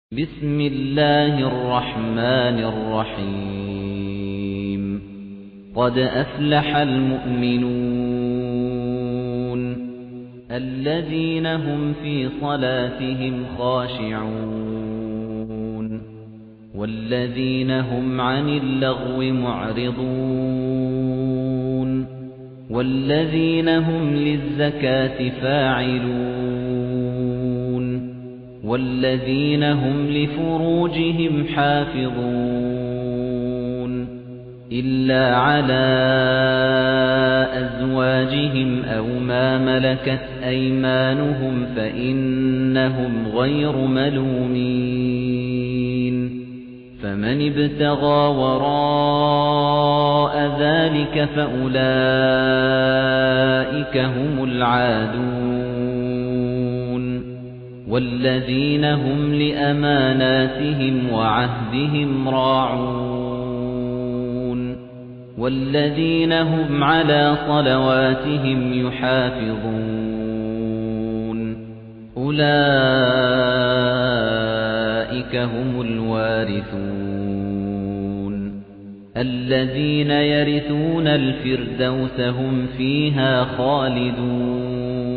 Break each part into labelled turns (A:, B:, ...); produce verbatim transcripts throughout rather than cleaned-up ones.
A: بسم الله الرحمن الرحيم قد أفلح المؤمنون الذين هم في صلاتهم خاشعون والذين هم عن اللغو معرضون والذين هم للزكاة فاعلون والذين هم لفروجهم حافظون إلا على أزواجهم أو ما ملكت أيمانهم فإنهم غير ملومين فمن ابتغى وراء ذلك فأولئك هم العادون والذين هم لأماناتهم وعهدهم راعون والذين هم على صلواتهم يحافظون أولئك هم الوارثون الذين يرثون الفردوس هم فيها خالدون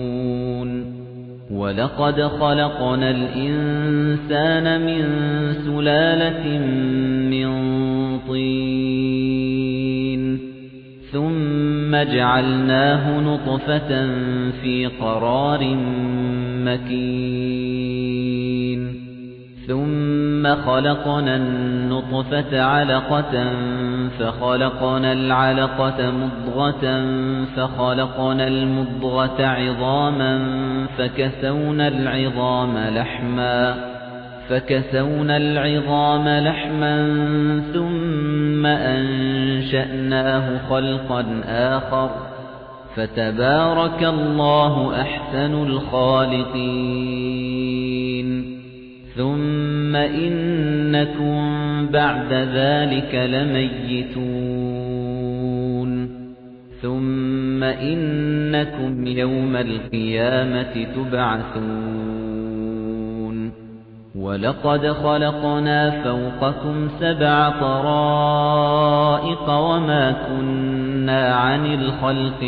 A: وَلَقَدْ خَلَقْنَا الْإِنسَانَ مِنْ سُلَالَةٍ مِنْ طِينٍ ثُمَّ جَعَلْنَاهُ نُطْفَةً فِي قَرَارٍ مَكِينٍ ثُمَّ خَلَقْنَا النُّطْفَةَ عَلَقَةً فَخَلَقْنَا الْعَلَقَةَ مُضْغَةً فَخَلَقْنَا الْمُضْغَةَ عِظَامًا فَكَسَوْنَا الْعِظَامَ لَحْمًا فَكَسَوْنَا الْعِظَامَ لَحْمًا ثُمَّ أَنشَأْنَاهُ خَلْقًا آخَرَ فَتَبَارَكَ اللَّهُ أَحْسَنُ الْخَالِقِينَ ثُمَّ إِنَّكُمْ بَعْدَ ذَلِكَ لَمَيِّتُونَ ثُمَّ إِنَّكُمْ يَوْمَ الْقِيَامَةِ تُبْعَثُونَ وَلَقَدْ خَلَقْنَا فَوْقَكُمْ سَبْعَ طَرَائِقَ وَمَا كُنَّا عَنِ الْخَلْقِ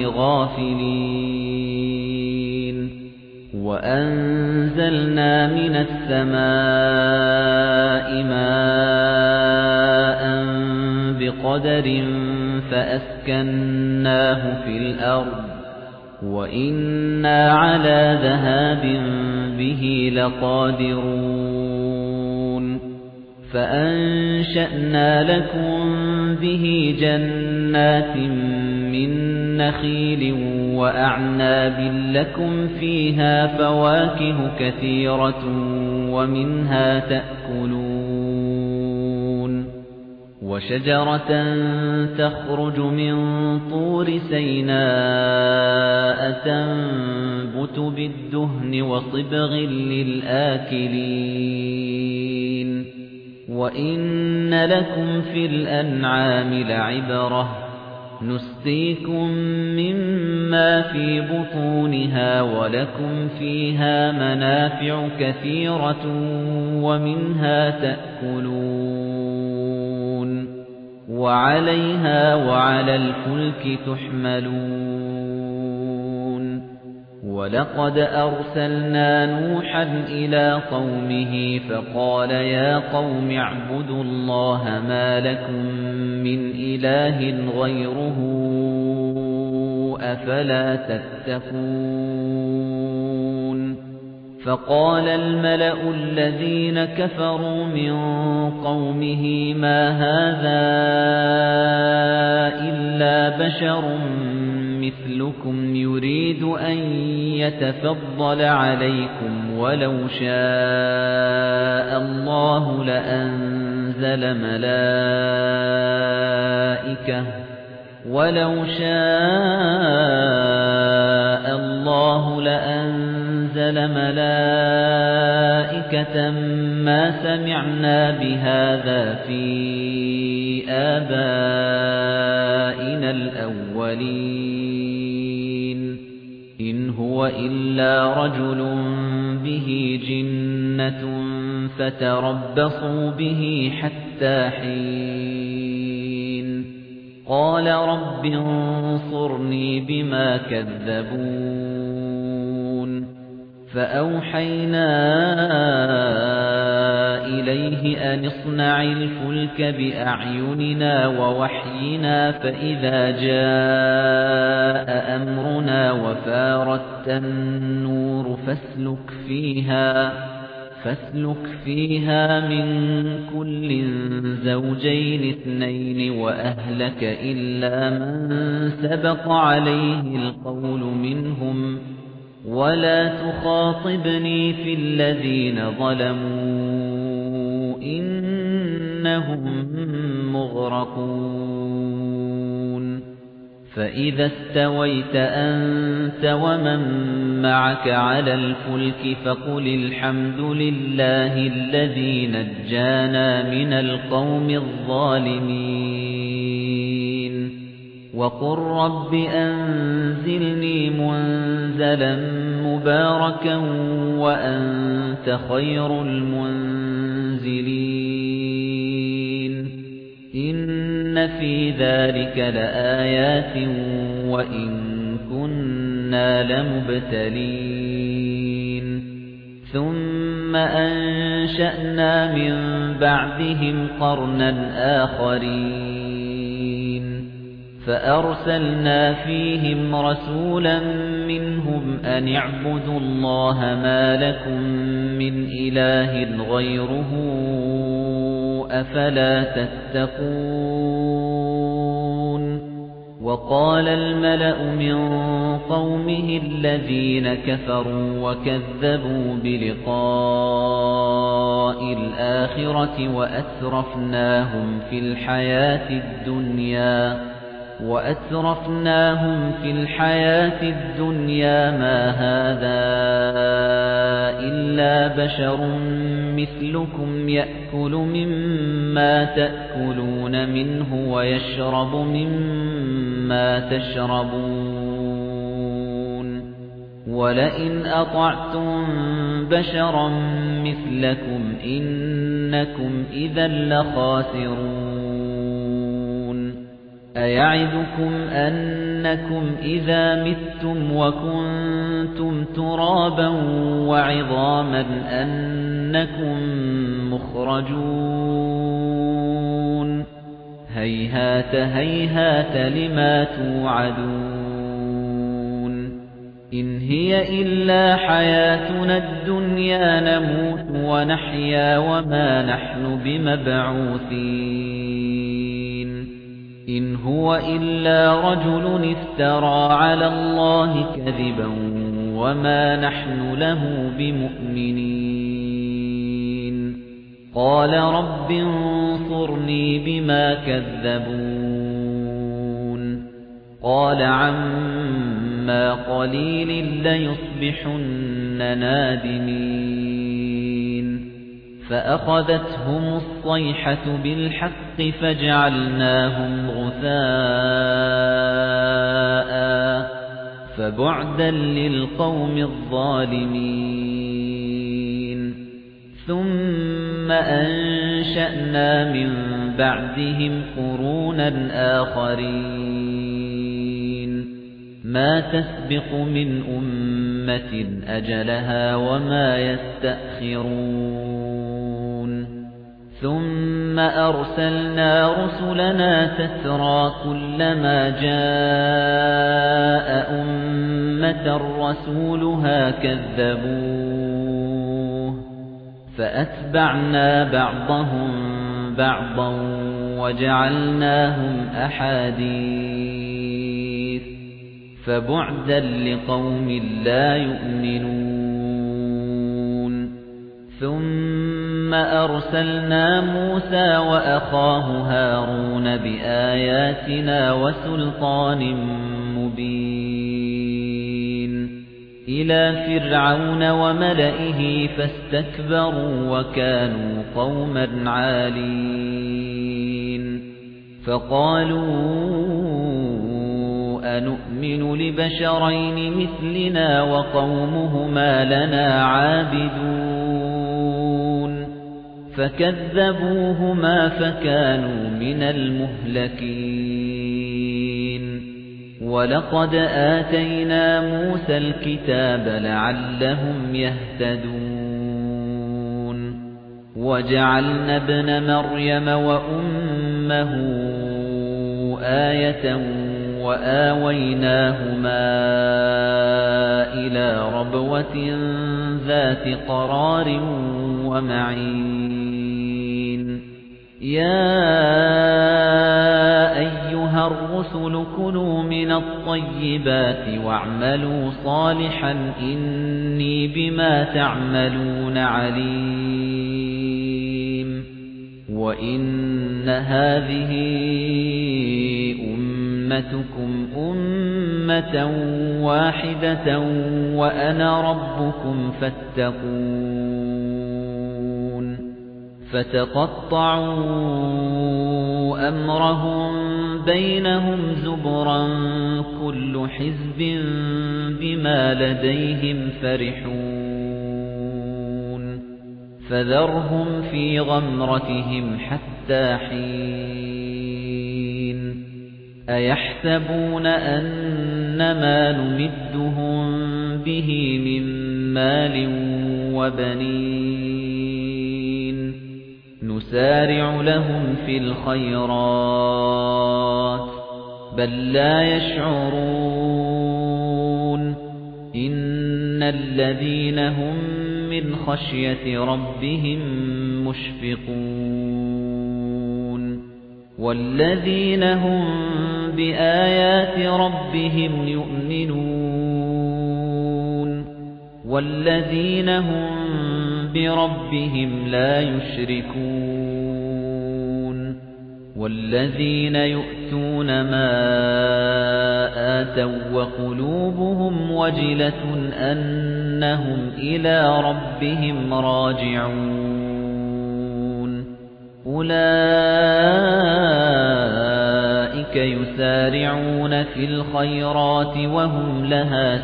A: غَافِلِينَ وَأَنزَلْنَا مِنَ السَّمَاءِ مَاءً بِقَدَرٍ فَأَسْكَنَّاهُ فِي الْأَرْضِ وَإِنَّا عَلَى ذَهَابٍ بِهِ لَقَادِرُونَ فَأَنشَأْنَا لَكُم بِهِ جَنَّاتٍ مِّن نَّخِيلٍ وَأَعْنَابٍ لَّكُمْ فِيهَا فَوَاكِهُ كَثِيرَةٌ وَمِنْهَا تَأْكُلُونَ وَشَجَرَةً تَخْرُجُ مِن طُورِ سَيْنَاءَ تَنبُتُ بِالدُّهْنِ وَصِبْغٍ لِّلْآكِلِينَ وَإِنَّ لَكُمْ فِي الْأَنْعَامِ لَعِبْرَةً نُسْقِيكُم مِّمَّا فِي بُطُونِهَا وَلَكُمْ فِيهَا مَنَافِعُ كَثِيرَةٌ وَمِنْهَا تَأْكُلُونَ وَعَلَيْهَا وَعَلَى الْفُلْكِ تُحْمَلُونَ وَلَقَدْ أَرْسَلْنَا نُوحًا إِلَى قَوْمِهِ فَقَالَ يَا قَوْمِ اعْبُدُوا اللَّهَ مَا لَكُمْ مِنْ إِلَٰهٍ غَيْرُهُ أَفَلَا تَتَّقُونَ فَقَالَ الْمَلَأُ الَّذِينَ كَفَرُوا مِنْ قَوْمِهِ مَا هَذَا إِلَّا بَشَرٌ مِثْلُكُمْ يُرِيدُ أَن يَتَفَضَّلَ عَلَيْكُمْ وَلَوْ شَاءَ اللَّهُ لَأَنزَلَ مَلَائِكَةً وَلَوْ شَاءَ اللَّهُ لَأَنزَلَ مَلَائِكَةً مَا سَمِعْنَا بِهَذَا فِي آبَائِنَا الْأَوَّلِينَ إِنْ هُوَ إِلَّا رَجُلٌ بِهِ جِنَّةٌ فتربصوا به حتى حين قال رب انصرني بما كذبون فأوحينا إليه أن اصنع الفلك بأعيننا ووحينا فإذا جاء أمرنا وفارت النور فاسلك فيها فاسلك فيها من كل زوجين اثنين وأهلك إلا من سبق عليه القول منهم ولا تخاطبني في الذين ظلموا إنهم مغرقون فإذا استويت أنت ومن معك على الفلك فقل الحمد لله الذي نجانا من القوم الظالمين وقل رب أنزلني منزلا مباركا وأنت خير المنزلين إن في ذلك لآيات وإن كنا لمبتلين ثم أنشأنا من بعدهم قرنا آخرين فأرسلنا فيهم رسولا منهم أن اعبدوا الله ما لكم من إله غيره أفلا تتقون وقال الملأ من قومه الذين كفروا وكذبوا بلقاء الآخرة وأترفناهم في الحياة الدنيا وأترفناهم في الحياة الدنيا ما هذا إلا بشر مثلكم يأكل مما تأكلون منه ويشرب مما تشربون ولئن أطعتم بشرا مثلكم إنكم إذا لخاسرون أيعدكم أنكم إذا متم وكنتم ترابا وعظاما أنكم مخرجون هيهات هيهات لما توعدون إن هي إلا حياتنا الدنيا نموت ونحيا وما نحن بمبعوثين إن هو إلا رجل افترى على الله كذبا وما نحن له بمؤمنين قال رب انصرني بما كذبون قال عما قليل ليصبحن نادمين فأخذتهم الصيحة بالحق فجعلناهم غثاء فبعدا للقوم الظالمين ثم أنشأنا من بعدهم قرونا آخرين ما تسبق من أمة أجلها وما يستأخرون ثم أرسلنا رسلنا تترى كلما جاء أمة رسولها كذبوه فأتبعنا بعضهم بعضا وجعلناهم أحاديث فبعدا لقوم لا يؤمنون ثم أرسلنا موسى وأخاه هارون بآياتنا وسلطان مبين إلى فرعون وملئه فاستكبروا وكانوا قوما عالين فقالوا أنؤمن لبشرين مثلنا وقومهما لنا عابدون فكذبوهما فكانوا من المهلكين ولقد آتينا موسى الكتاب لعلهم يهتدون وجعلنا ابن مريم وأمه آية وآويناهما إلى ربوة ذات قرار ومعين يا أيها الرسل كلوا من الطيبات واعملوا صالحا إني بما تعملون عليم وإن هذه أمتكم أمة واحدة وأنا ربكم فاتقون فتقطعوا أمرهم بينهم زبرا كل حزب بما لديهم فرحون فذرهم في غمرتهم حتى حين أيحسبون أن ما نمدهم به من مال وبنين نسارع لهم في الخيرات بل لا يشعرون إن الذين هم من خشية ربهم مشفقون والذين هم بآيات ربهم يؤمنون والذين هم بربهم لا يشركون والذين يؤتون ما آتوا وقلوبهم وجلة أنهم إلى ربهم راجعون أولئك يسارعون في الخيرات وهم لها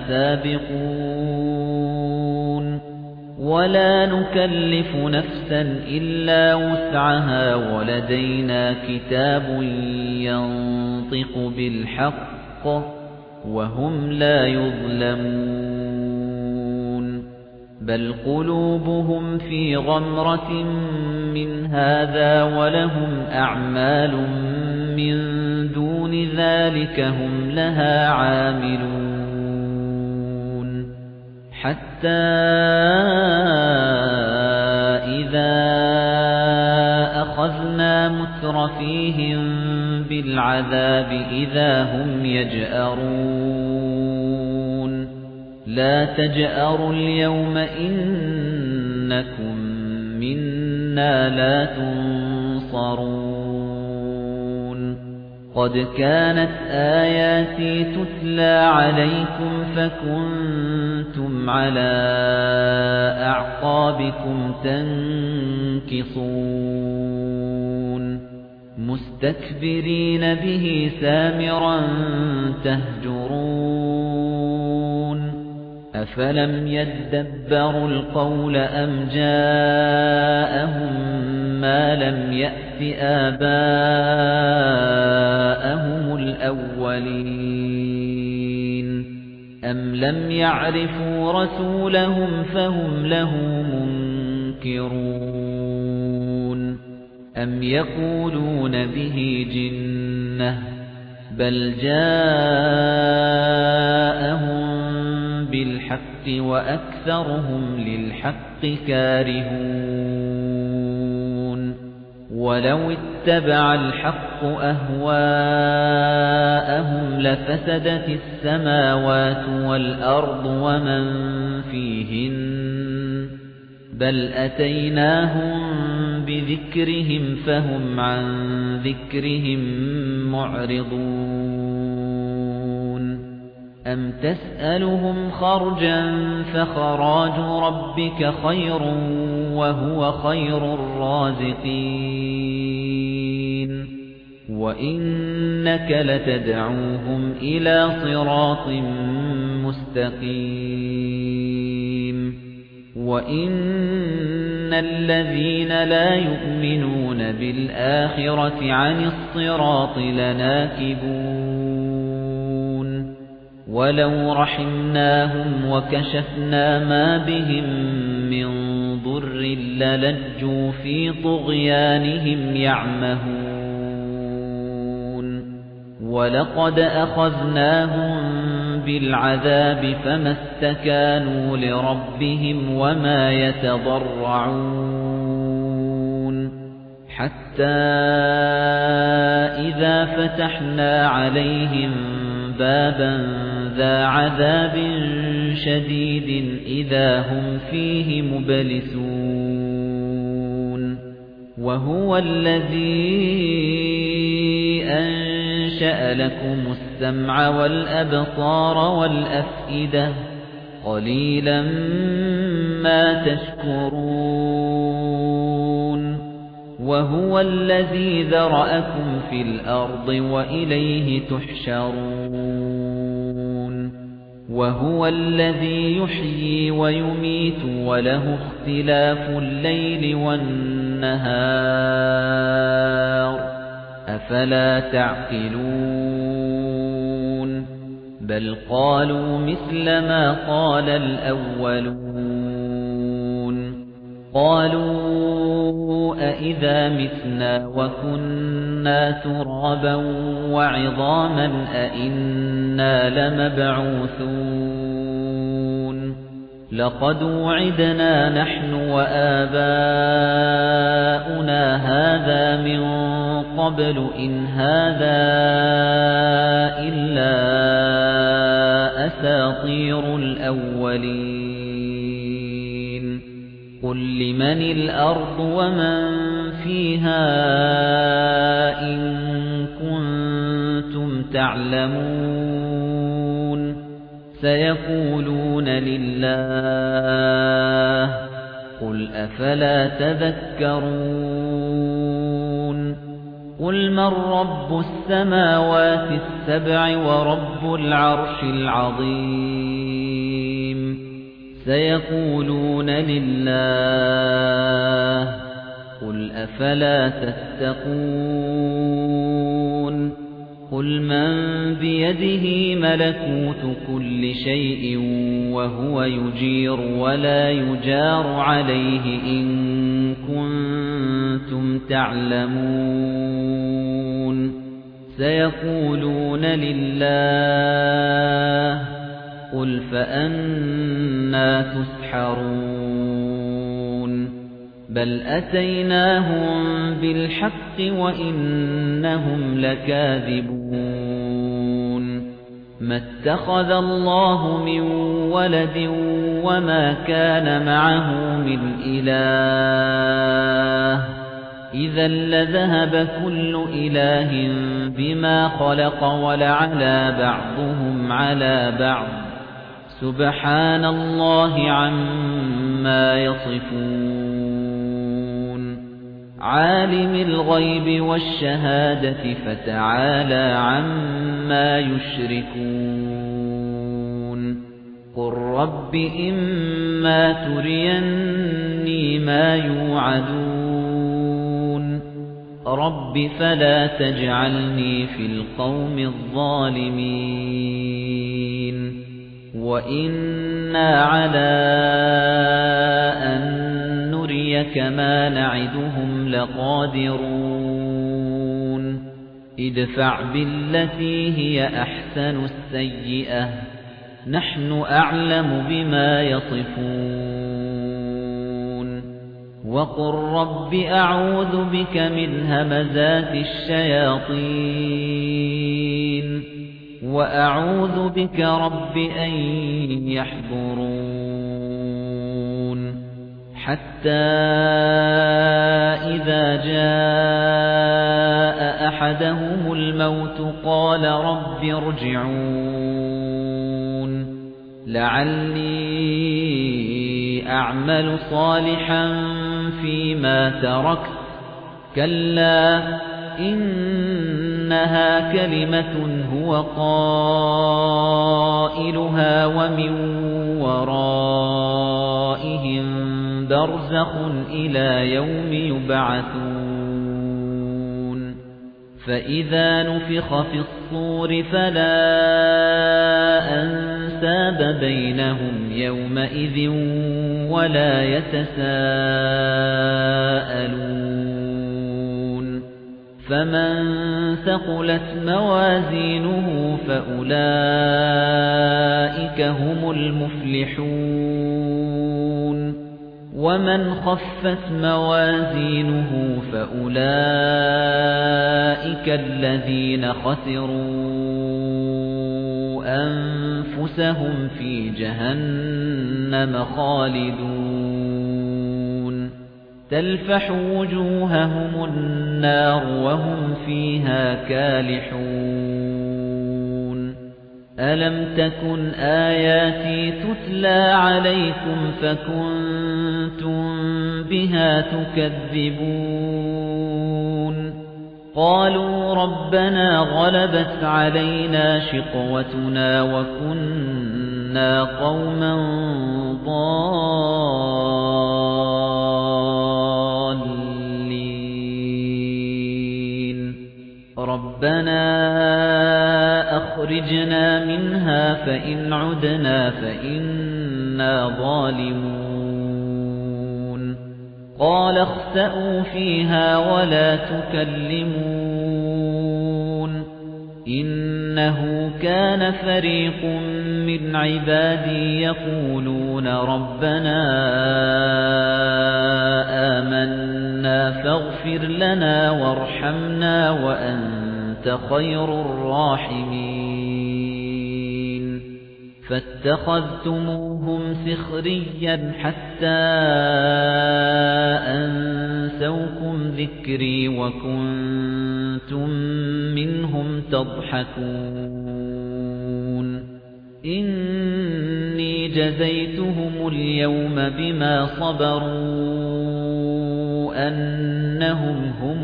A: سابقون ولا نكلف نفسا إلا وسعها ولدينا كتاب ينطق بالحق وهم لا يظلمون بل قلوبهم في غمرة من هذا ولهم أعمال من دون ذلك هم لها عاملون حتى إذا أخذنا مترفيهم بالعذاب إذا هم يجأرون لا تجأروا اليوم إنكم منا لا تنصرون قد كانت آياتي تتلى عليكم فكنتم على أعقابكم تنكصون مستكبرين به سامرا تهجرون أفلم يدبروا القول أم جاءهم ما لم يأت آباءهم الأولين أم لم يعرفوا رسولهم فهم له منكرون أم يقولون به جنة بل جاءهم بالحق وأكثرهم للحق كارهون ولو اتبع الحق أهواءهم لفسدت السماوات والأرض ومن فيهن بل أتيناهم بذكرهم فهم عن ذكرهم معرضون أم تسألهم خرجا فخراج ربك خير وهو خير الرازقين وإنك لتدعوهم إلى صراط مستقيم وَإِنَّ الَّذِينَ لَا يُؤْمِنُونَ بِالْآخِرَةِ عَنِ الصِّرَاطِ لَنَاكِبُونَ وَلَوْ رَحِمْنَاهُمْ وَكَشَفْنَا مَا بِهِمْ مِنْ ضُرٍّ لَلَجُّوا فِي طُغْيَانِهِمْ يَعْمَهُونَ وَلَقَدْ أَخَذْنَاهُمْ بِالْعَذَابِ فَمَا اسْتَكَانُوا لِرَبِّهِمْ وَمَا يَتَضَرَّعُونَ حَتَّى إِذَا فَتَحْنَا عَلَيْهِمْ بَابًا ذَا عَذَابٍ شَدِيدٍ إِذَا هُمْ فِيهِ مُبْلِسُونَ وَهُوَ الَّذِي أَنشَأَ لَكُمُ السَّمْعَ وَالْأَبْصَارَ وَالْأَفْئِدَةَ قَلِيلًا مَا تَشْكُرُونَ وَهُوَ الَّذِي ذَرَأَكُمْ فِي الْأَرْضِ وَإِلَيْهِ تُحْشَرُونَ وَهُوَ الَّذِي يُحْيِي وَيُمِيتُ وَلَهُ اخْتِلَافُ اللَّيْلِ وَالنَّهَارِ أَفَلَا تَعْقِلُونَ بَلْ قَالُوا مِثْلَ مَا قَالَ الْأَوَّلُونَ قَالُوا أَإِذَا مِتْنَا وَكُنَّا تُرَابًا وَعِظَامًا أَإِنَّا لَمَبْعُوثُونَ لَقَدْ وُعِدْنَا نَحْنُ وَآبَاؤُنَا هَذَا مِنْ قَبْلُ إِنْ هَذَا إِلَّا أَسَاطِيرُ الْأَوَّلِينَ قُل لِّمَنِ الْأَرْضُ وَمَن فِيهَا إِن كُنتُمْ تَعْلَمُونَ سَيَقُولُونَ لِلَّهِ قُلْ أَفَلَا تَذَكَّرُونَ قُلْ مَنْ رَبُّ السَّمَاوَاتِ السَّبْعِ وَرَبُّ الْعَرْشِ الْعَظِيمِ سَيَقُولُونَ لِلَّهِ قُلْ أَفَلَا تَتَّقُونَ قُلْ مَنْ بِيَدِهِ مَلَكُوتُ كُلِّ شَيْءٍ وَهُوَ يُجِيرُ وَلَا يُجَارُ عَلَيْهِ إِن كُنتُمْ تَعْلَمُونَ سَيَقُولُونَ لِلَّهِ قُلْ فَأَنَّى تُسْحَرُونَ بَلْ أَتَيْنَاهُمْ بِالْحَقِّ وَإِنَّهُمْ لَكَاذِبُونَ مَا اتَّخَذَ اللَّهُ مِنْ وَلَدٍ وَمَا كَانَ مَعَهُ مِنْ إِلَٰهٍ إِذًا لَّذَهَبَ كُلُّ إِلَٰهٍ بِمَا خَلَقَ وَلَعَلَا بَعْضُهُمْ عَلَى بَعْضٍ سُبْحَانَ اللَّهِ عَمَّا يَصِفُونَ عَالِمِ الْغَيْبِ وَالشَّهَادَةِ فَتَعَالَى عَمَّا يُشْرِكُونَ قُل رَّبِّ إِمَّا تُرِيَنِّي مَا يُوعَدُونَ رَبِّ فَلَا تَجْعَلْنِي فِي الْقَوْمِ الظَّالِمِينَ وَإِنَّا عَلَىٰ أَن نُّرِيَكَ مَا نَعِدُهُمْ لَقَادِرُونَ ادْفَعْ بِالَّتِي هِيَ أَحْسَنُ السَّيِّئَةَ نَحْنُ أَعْلَمُ بِمَا يَصِفُونَ وَقُل رَّبِّ أَعُوذُ بِكَ مِنْ هَمَزَاتِ الشَّيَاطِينِ وَأَعُوذُ بِكَ رَبِّ أَن يَحْضُرُونِ حَتَّى إِذَا جَاءَ أَحَدَهُمُ الْمَوْتُ قَالَ رَبِّ ارْجِعُونِ لَعَلِّي أَعْمَلُ صَالِحًا فِيمَا تَرَكْتُ كَلَّا إِنَّهَا كَلِمَةٌ هُوَ قَائِلُهَا وَمِن وَرَائِهِم بَرْزَخٌ إِلَى يَوْمِ يُبْعَثُونَ فَإِذَا نُفِخَ فِي الصُّورِ فَلَا أَنسَابَ بَيْنَهُمْ يَوْمَئِذٍ وَلَا يَتَسَاءَلُونَ فَمَن ثَقُلَتْ مَوَازِينُهُ فَأُولَئِكَ هُمُ الْمُفْلِحُونَ وَمَنْ خَفَّتْ موازينه فَأُولَئِكَ الَّذِينَ خَسِرُوا أَنفُسَهُمْ فِي جَهَنَّمَ خَالِدُونَ تَلْفَحُ وُجُوهَهُمُ النَّارُ وَهُمْ فِيهَا كَالِحُونَ أَلَمْ تَكُنْ آيَاتِي تُتْلَى عَلَيْكُمْ فَكُنْتُمْ بِهَا تُكَذِّبُونَ قَالُوا رَبَّنَا غَلَبَتْ عَلَيْنَا شِقْوَتُنَا وَكُنَّا قَوْمًا ضَالِّينَ رَبَّنَا أَخْرِجْنَا مِنْهَا فَإِنْ عُدْنَا فَإِنَّا ظَالِمُونَ قَالَ اخْسَئُوا فِيهَا وَلَا تُكَلِّمُونِ إِنَّهُ كَانَ فَرِيقٌ مِّنْ عِبَادِي يَقُولُونَ رَبَّنَا آمَنَّا فَاغْفِرْ لَنَا وَارْحَمْنَا وَأَنْتَ خَيْرُ الرَّاحِمِينَ فَاتَّخَذْتُمُوهُمْ سِخْرِيًّا حَتَّى أَنسَوْكُمْ ذِكْرِي وَكُنْتُمْ مِنْهُمْ تَضْحَكُونَ إِنِّي جَزَيْتُهُمُ الْيَوْمَ بِمَا صَبَرُوا أَنَّهُمْ هُمُ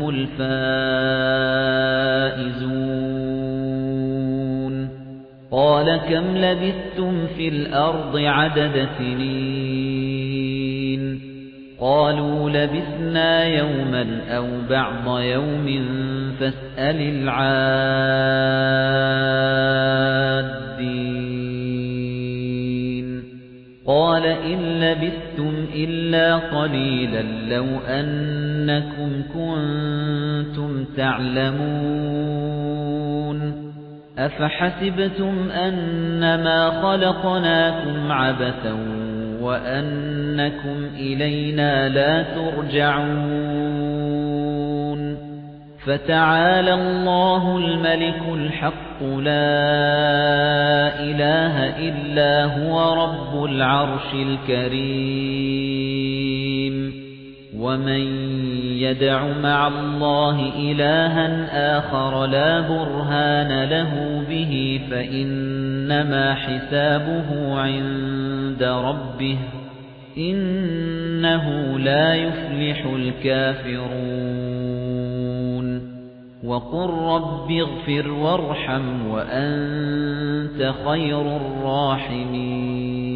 A: الْفَائِزُونَ قَالَ كَمْ لَبِثْتُمْ فِي الْأَرْضِ عَدَدَ سِنِينَ قَالُوا لَبِثْنَا يَوْمًا أَوْ بَعْضَ يَوْمٍ فَاسْأَلِ الْعَادِّينَ قَالَ إِن لَّبِثْتُمْ إِلَّا قَلِيلًا لَّوْ أَنَّكُمْ كُنتُمْ تَعْلَمُونَ أَفَحَسِبْتُمْ أَنَّمَا خَلَقْنَاكُمْ عَبَثًا وَأَنَّكُمْ إِلَيْنَا لَا تُرْجَعُونَ فَتَعَالَى اللَّهُ الْمَلِكُ الْحَقُّ لَا إِلَٰهَ إِلَّا هُوَ رَبُّ الْعَرْشِ الْكَرِيمِ وَمَن يَدْعُ مَعَ اللَّهِ إِلَٰهًا آخَرَ لَا بُرْهَانَ لَهُ بِهِ فَإِنَّمَا حِسَابُهُ عِندَ رَبِّهِ إِنَّهُ لا يُفْلِحُ الْكَافِرُونَ وَقُل رَّبِّ اغْفِرْ وَارْحَمْ وَأَنتَ خَيْرُ الرَّاحِمِينَ